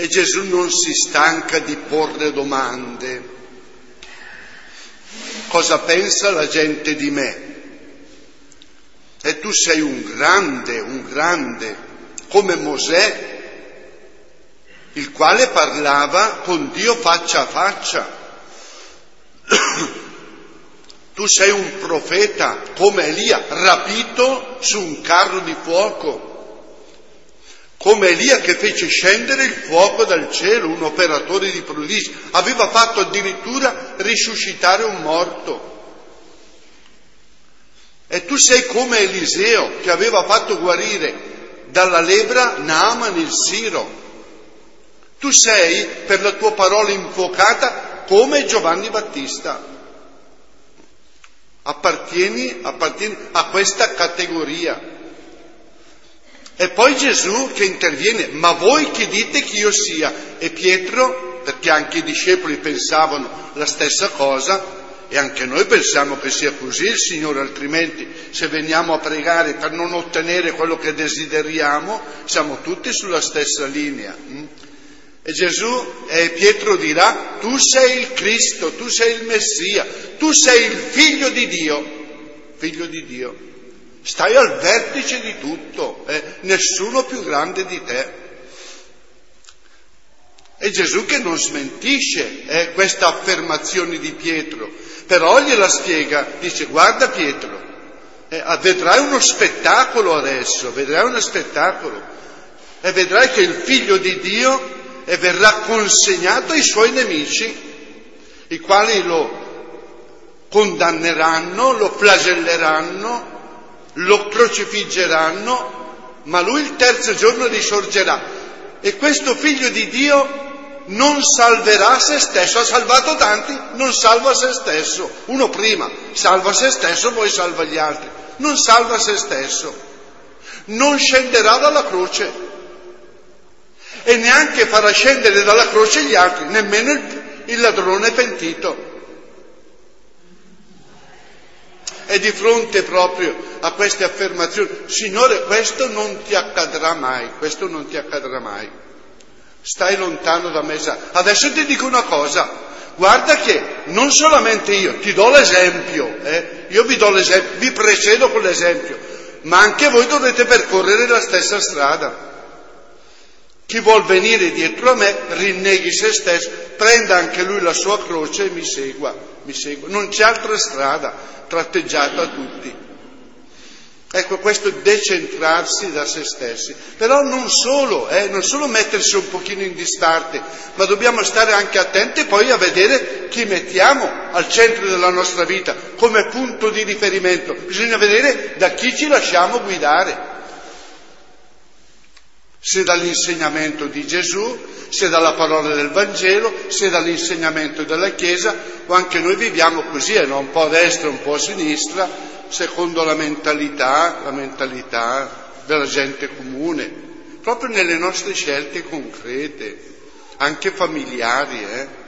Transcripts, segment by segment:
E Gesù non si stanca di porre domande. Cosa pensa la gente di me? E tu sei un grande, come Mosè, il quale parlava con Dio faccia a faccia. Tu sei un profeta come Elia, rapito su un carro di fuoco, come Elia che fece scendere il fuoco dal cielo, un operatore di prodigi, aveva fatto addirittura risuscitare un morto. E tu sei come Eliseo che aveva fatto guarire dalla lebbra Naaman il Siro. Tu sei, per la tua parola infuocata, come Giovanni Battista. Appartieni a questa categoria. E poi Gesù che interviene, ma voi che dite che io sia? E Pietro, perché anche i discepoli pensavano la stessa cosa, e anche noi pensiamo che sia così il Signore, altrimenti se veniamo a pregare per non ottenere quello che desideriamo, siamo tutti sulla stessa linea. E Pietro dirà, tu sei il Cristo, tu sei il Messia, tu sei il figlio di Dio, stai al vertice di tutto, nessuno più grande di te. È Gesù che non smentisce questa affermazione di Pietro, però gliela spiega, dice guarda Pietro, vedrai uno spettacolo adesso, e vedrai che il figlio di Dio verrà consegnato ai suoi nemici, i quali lo condanneranno, lo flagelleranno, lo crocifiggeranno, ma lui il terzo giorno risorgerà. E questo figlio di Dio non salverà se stesso, ha salvato tanti, non salva se stesso. Uno prima salva se stesso, poi salva gli altri. Non salva se stesso, non scenderà dalla croce e neanche farà scendere dalla croce gli altri, nemmeno il ladrone pentito. E di fronte proprio a queste affermazioni, Signore, questo non ti accadrà mai, stai lontano da me. Adesso ti dico una cosa, guarda che non solamente io ti do l'esempio, io vi do l'esempio, vi precedo con l'esempio, ma anche voi dovrete percorrere la stessa strada. Chi vuol venire dietro a me rinneghi se stesso, prenda anche lui la sua croce e mi segua. Non c'è altra strada tratteggiata a tutti. Ecco, questo decentrarsi da se stessi. Però non solo mettersi un pochino in disparte, ma dobbiamo stare anche attenti poi a vedere chi mettiamo al centro della nostra vita come punto di riferimento. Bisogna vedere da chi ci lasciamo guidare. Se dall'insegnamento di Gesù, se dalla parola del Vangelo, se dall'insegnamento della Chiesa, o anche noi viviamo così, un po' a destra, un po' a sinistra, secondo la mentalità della gente comune, proprio nelle nostre scelte concrete, anche familiari.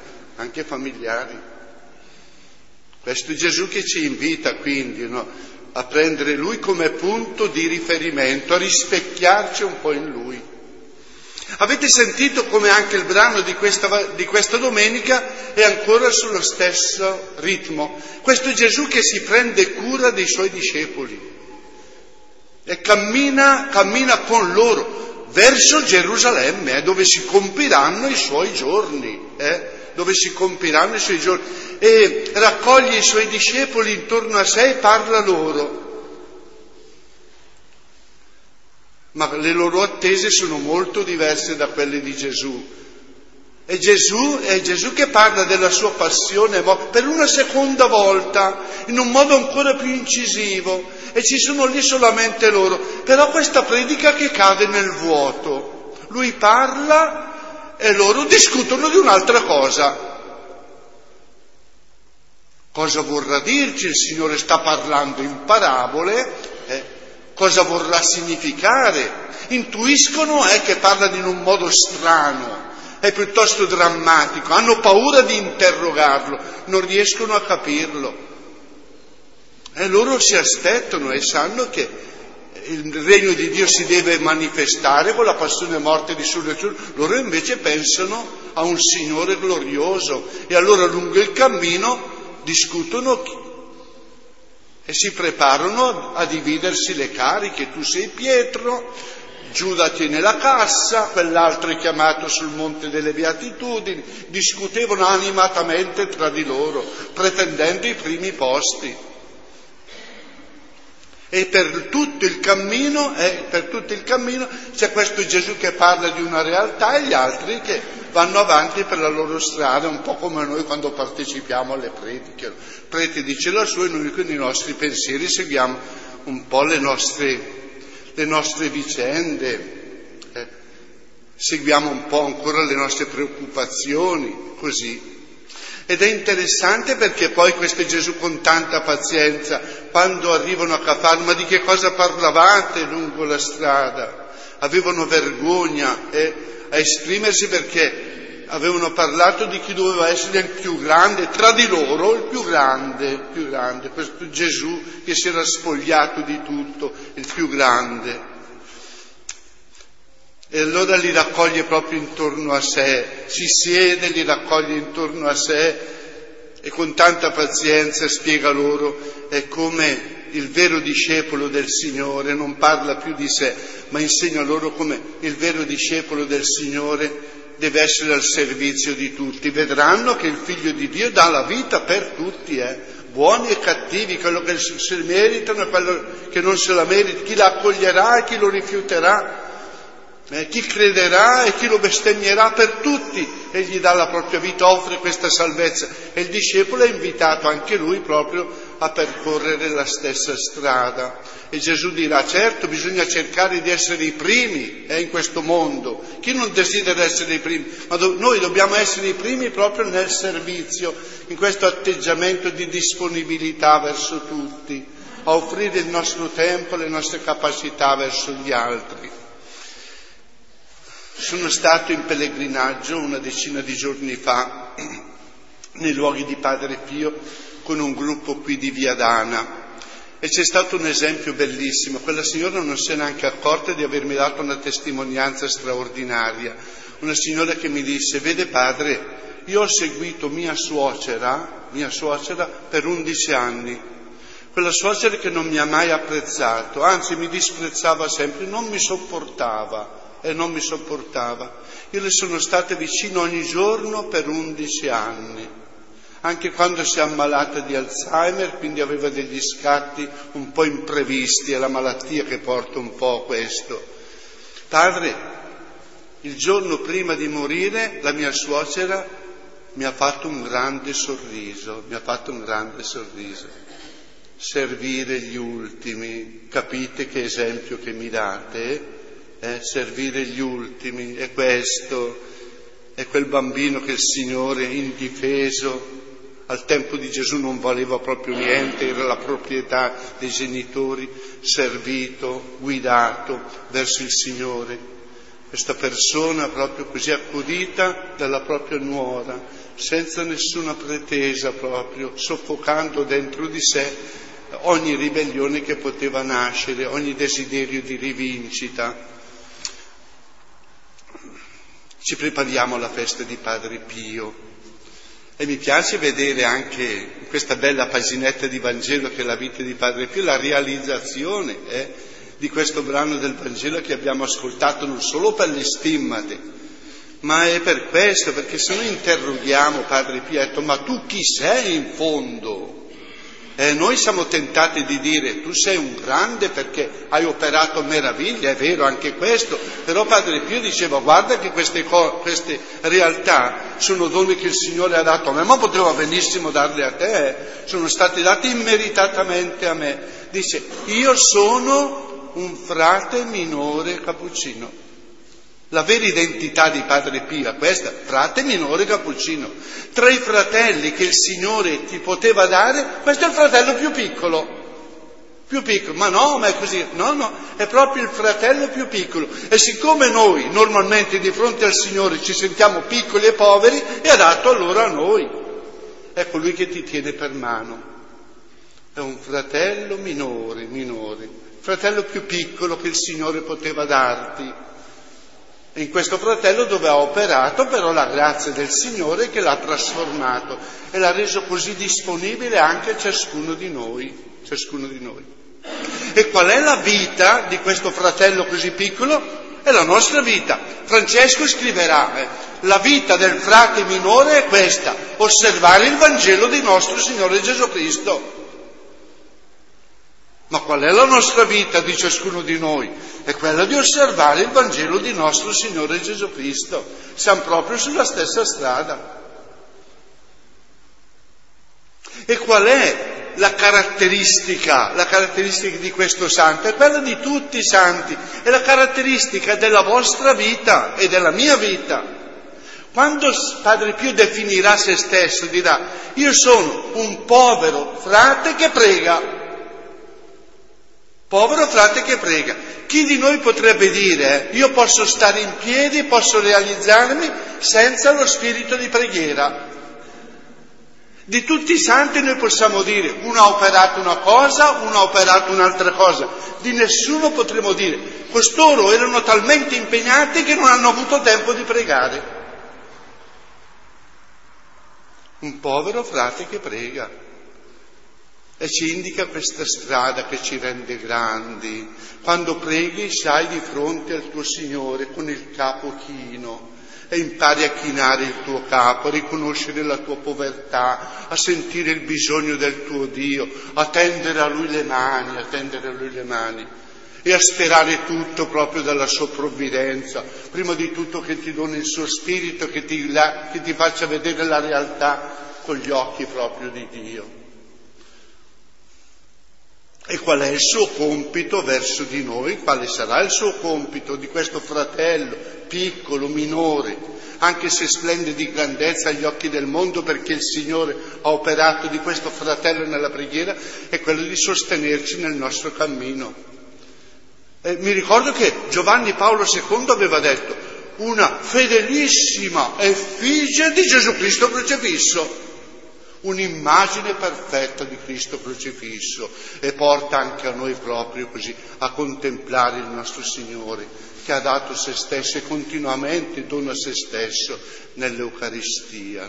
Questo è Gesù che ci invita quindi, a prendere Lui come punto di riferimento, a rispecchiarci un po' in Lui. Avete sentito come anche il brano di questa domenica è ancora sullo stesso ritmo. Questo è Gesù che si prende cura dei Suoi discepoli e cammina con loro verso Gerusalemme, dove si compiranno i Suoi giorni, e raccoglie i Suoi discepoli intorno a sé e parla loro. Ma le loro attese sono molto diverse da quelle di Gesù. È Gesù che parla della sua passione per una seconda volta, in un modo ancora più incisivo, e ci sono lì solamente loro. Però questa predica che cade nel vuoto. Lui parla e loro discutono di un'altra cosa. Cosa vorrà dirci? Il Signore sta parlando in parabole, cosa vorrà significare? Intuiscono che parlano in un modo strano, è piuttosto drammatico, hanno paura di interrogarlo, non riescono a capirlo. E loro si aspettano e sanno che il regno di Dio si deve manifestare con la passione, morte e risurrezione. Loro invece pensano a un Signore glorioso e allora lungo il cammino discutono e si preparano a dividersi le cariche. Tu sei Pietro, Giuda tiene la cassa, quell'altro è chiamato sul Monte delle Beatitudini. Discutevano animatamente tra di loro, pretendendo i primi posti. E per tutto il cammino c'è questo Gesù che parla di una realtà e gli altri che vanno avanti per la loro strada, un po' come noi quando partecipiamo alle prediche. Il prete dice la sua e noi con i nostri pensieri seguiamo un po' le nostre vicende, seguiamo un po' ancora le nostre preoccupazioni, così. Ed è interessante perché poi questo Gesù con tanta pazienza, quando arrivano a Cafarno, ma di che cosa parlavate lungo la strada? Avevano vergogna a esprimersi perché avevano parlato di chi doveva essere il più grande, tra di loro il più grande, questo Gesù che si era spogliato di tutto, il più grande. E allora li raccoglie proprio intorno a sé, si siede, li raccoglie intorno a sé e con tanta pazienza spiega loro è come il vero discepolo del Signore non parla più di sé, ma insegna loro come il vero discepolo del Signore deve essere al servizio di tutti. Vedranno che il Figlio di Dio dà la vita per tutti, buoni e cattivi, quello che se meritano e quello che non se la merita, chi la accoglierà e chi lo rifiuterà. Chi crederà e chi lo bestemmierà, per tutti egli dà la propria vita, offre questa salvezza e il discepolo è invitato anche lui proprio a percorrere la stessa strada. E Gesù dirà: certo, bisogna cercare di essere i primi in questo mondo, chi non desidera essere i primi, ma noi dobbiamo essere i primi proprio nel servizio, in questo atteggiamento di disponibilità verso tutti, a offrire il nostro tempo, le nostre capacità verso gli altri. Sono stato in pellegrinaggio una decina di giorni fa nei luoghi di Padre Pio con un gruppo qui di Via Dana e c'è stato un esempio bellissimo. Quella signora non si è neanche accorta di avermi dato una testimonianza straordinaria. Una signora che mi disse: vede padre, io ho seguito mia suocera per 11 anni. Quella suocera che non mi ha mai apprezzato, anzi mi disprezzava sempre, non mi sopportava. Io le sono state vicino ogni giorno per 11 anni, anche quando si è ammalata di Alzheimer, quindi aveva degli scatti un po' imprevisti, è la malattia che porta un po' questo. Padre, il giorno prima di morire la mia suocera mi ha fatto un grande sorriso. Servire gli ultimi, capite che esempio che mi date? Servire gli ultimi, è questo, è quel bambino che il Signore indifeso al tempo di Gesù non valeva proprio niente, era la proprietà dei genitori, servito, guidato verso il Signore. Questa persona proprio così accudita dalla propria nuora, senza nessuna pretesa proprio, soffocando dentro di sé ogni ribellione che poteva nascere, ogni desiderio di rivincita. Ci prepariamo alla festa di Padre Pio e mi piace vedere anche in questa bella paginetta di Vangelo che è la vita di Padre Pio, la realizzazione di questo brano del Vangelo che abbiamo ascoltato non solo per le stimmate, ma è per questo, perché se noi interroghiamo Padre Pio, ma tu chi sei in fondo? Noi siamo tentati di dire tu sei un grande perché hai operato meraviglie, è vero anche questo, però Padre Pio diceva guarda che queste realtà sono doni che il Signore ha dato a me, ma poteva benissimo darle a te, sono stati dati immeritatamente a me. Dice io sono un frate minore cappuccino. La vera identità di Padre Pio è questa, frate minore cappuccino. Tra i fratelli che il Signore ti poteva dare, questo è il fratello più piccolo, ma è così, no, è proprio il fratello più piccolo. E siccome noi normalmente di fronte al Signore ci sentiamo piccoli e poveri, è adatto allora a noi. È colui che ti tiene per mano, è un fratello minore, fratello più piccolo che il Signore poteva darti. E in questo fratello dove ha operato però la grazia del Signore che l'ha trasformato e l'ha reso così disponibile anche a ciascuno di noi. E qual è la vita di questo fratello così piccolo? È la nostra vita. Francesco scriverà, la vita del frate minore è questa, osservare il Vangelo di nostro Signore Gesù Cristo. Ma qual è la nostra vita di ciascuno di noi? È quella di osservare il Vangelo di nostro Signore Gesù Cristo. Siamo proprio sulla stessa strada. E qual è la caratteristica di questo santo? È quella di tutti i santi, è la caratteristica della vostra vita e della mia vita. Quando Padre Pio definirà se stesso, dirà: io sono un povero frate che prega. Povero frate che prega. Chi di noi potrebbe dire, io posso stare in piedi, posso realizzarmi senza lo spirito di preghiera? Di tutti i santi noi possiamo dire, uno ha operato una cosa, uno ha operato un'altra cosa. Di nessuno potremo dire, costoro erano talmente impegnati che non hanno avuto tempo di pregare. Un povero frate che prega. E ci indica questa strada che ci rende grandi. Quando preghi sai di fronte al tuo Signore con il capo chino e impari a chinare il tuo capo, a riconoscere la tua povertà, a sentire il bisogno del tuo Dio, a tendere a Lui le mani, e a sperare tutto proprio dalla sua provvidenza. Prima di tutto che ti doni il suo spirito, che ti faccia vedere la realtà con gli occhi proprio di Dio. E qual è il suo compito verso di noi? Quale sarà il suo compito di questo fratello piccolo, minore, anche se splende di grandezza agli occhi del mondo perché il Signore ha operato di questo fratello nella preghiera? È quello di sostenerci nel nostro cammino. Mi ricordo che Giovanni Paolo II aveva detto: una fedelissima effigie di Gesù Cristo crocifisso. Un'immagine perfetta di Cristo crocifisso, e porta anche a noi proprio così a contemplare il nostro Signore che ha dato se stesso e continuamente dona se stesso nell'Eucaristia.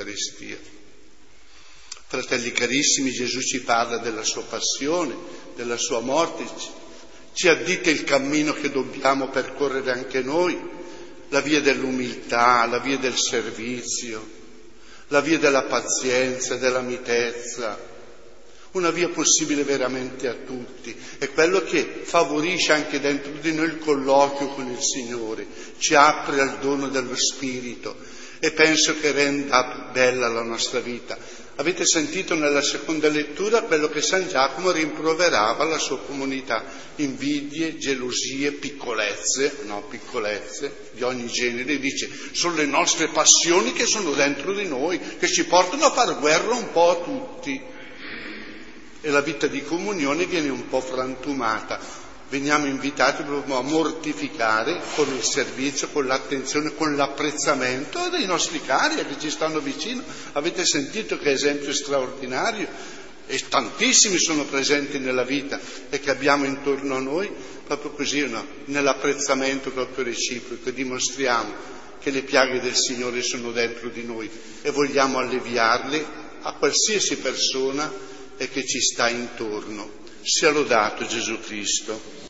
Fratelli carissimi, Gesù ci parla della sua passione, della sua morte, ci addita il cammino che dobbiamo percorrere anche noi, la via dell'umiltà, la via del servizio, la via della pazienza, della mitezza, una via possibile veramente a tutti. È quello che favorisce anche dentro di noi il colloquio con il Signore, ci apre al dono dello Spirito e penso che renda bella la nostra vita. Avete sentito nella seconda lettura quello che San Giacomo rimproverava alla sua comunità: invidie, gelosie, piccolezze di ogni genere. Dice, sono le nostre passioni che sono dentro di noi, che ci portano a far guerra un po' a tutti. E la vita di comunione viene un po' frantumata. Veniamo invitati proprio a mortificare con il servizio, con l'attenzione, con l'apprezzamento dei nostri cari che ci stanno vicino. Avete sentito che esempio straordinario? E tantissimi sono presenti nella vita e che abbiamo intorno a noi, proprio così, nell'apprezzamento proprio reciproco. Dimostriamo che le piaghe del Signore sono dentro di noi e vogliamo alleviarle a qualsiasi persona e che ci sta intorno. Sia lodato Gesù Cristo.